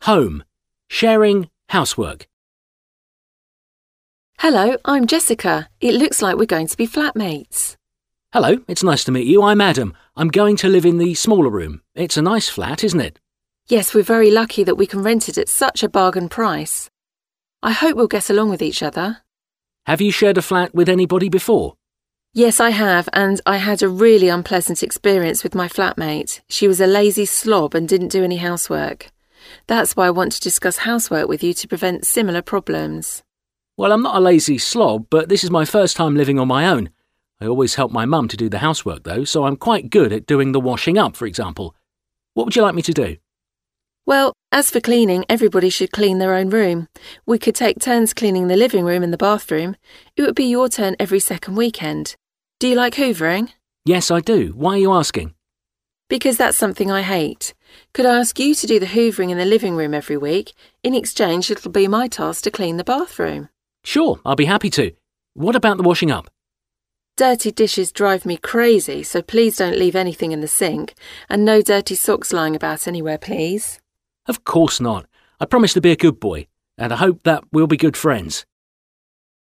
Home. Sharing housework. Hello, I'm Jessica. It looks like we're going to be flatmates. Hello, it's nice to meet you. I'm Adam. I'm going to live in the smaller room. It's a nice flat, isn't it? Yes, we're very lucky that we can rent it at such a bargain price. I hope we'll get along with each other. Have you shared a flat with anybody before? Yes, I have, and I had a really unpleasant experience with my flatmate. She was a lazy slob and didn't do any housework. That's why I want to discuss housework with you to prevent similar problems. Well, I'm not a lazy slob, but this is my first time living on my own. I always help my mum to do the housework, though, so I'm quite good at doing the washing up, for example. What would you like me to do? Well, as for cleaning, everybody should clean their own room. We could take turns cleaning the living room and the bathroom. It would be your turn every second weekend. Do you like hoovering? Yes, I do. Why are you asking? Because that's something I hate. Could I ask you to do the hoovering in the living room every week? In exchange, it'll be my task to clean the bathroom. Sure, I'll be happy to. What about the washing up? Dirty dishes drive me crazy, so please don't leave anything in the sink. And no dirty socks lying about anywhere, please. Of course not. I promise to be a good boy, and I hope that we'll be good friends.